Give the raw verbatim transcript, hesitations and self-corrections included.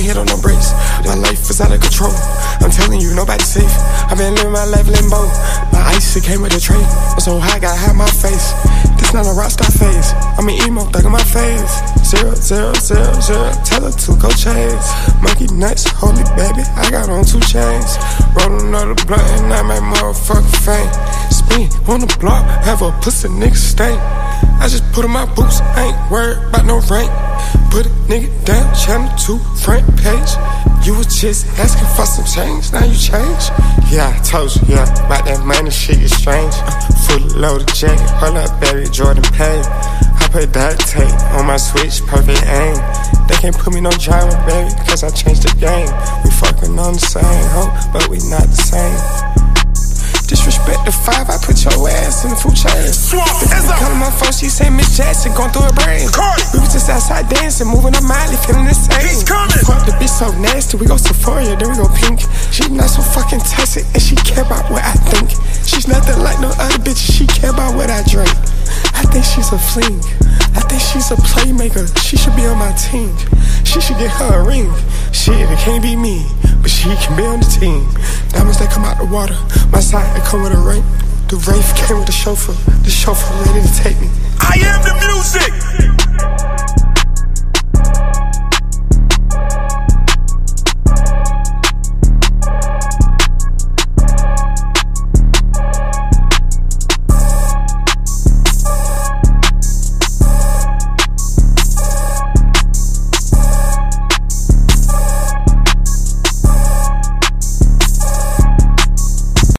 hit on no brakes. My life is out of control. I'm telling you, nobody's safe. I've been living my life limbo. My ice, it came with a tray. I'm so high, gotta hide my face. This not a rockstar phase. I'm an emo, thug in my face. Zero, zero, zero, zero. Tell her to go chase. Monkey nuts, holy baby, I got on two chains. Rollin' another blunt and I make motherfucking fame. Spin on the block, have a pussy nigga stain. I just put on my boots, I ain't worried about no rank. Put a nigga down, channel two, front page. You was just asking for some change, now you change. Yeah, I told you, yeah, about that money shit is strange. uh, Full loaded jack, hold up baby, Jordan Payne. I put duct tape on my switch, perfect aim. They can't put me no drama, baby, cause I changed the game. We fucking on the same hoe, but we not the same. Disrespect the five, I put your ass in the food chain. Calling my phone, she say Miss Jackson going through her brain. We was just outside dancing, moving her Miley, feeling the same. He's coming. Fuck the bitch so nasty, we go Sephora, then we go pink. She not so fucking toxic, and she care about what I think. She's nothing like no other bitch, she care about what I drink. I think she's a fling, I think she's a playmaker. She should be on my team, she should get her a ring. Shit, it can't be me, but she can be on the team. Diamonds that come out the water, my side it come with a ring. The Wraith came with the chauffeur, the chauffeur ready to take me. I am the music.